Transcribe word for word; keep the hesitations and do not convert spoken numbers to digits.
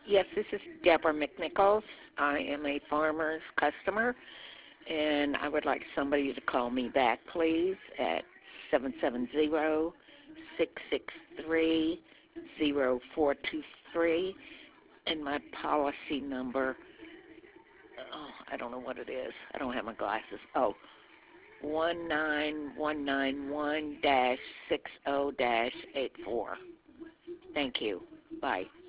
Yes, this is Deborah McNichols. I am a farmer's customer, and I would like somebody to call me back, please, at seven seven zero, six six three, zero four two three, and my policy number, oh, I don't know what it is. I don't have my glasses. Oh, one nine one nine one dash six zero dash eight four. Thank you. Bye.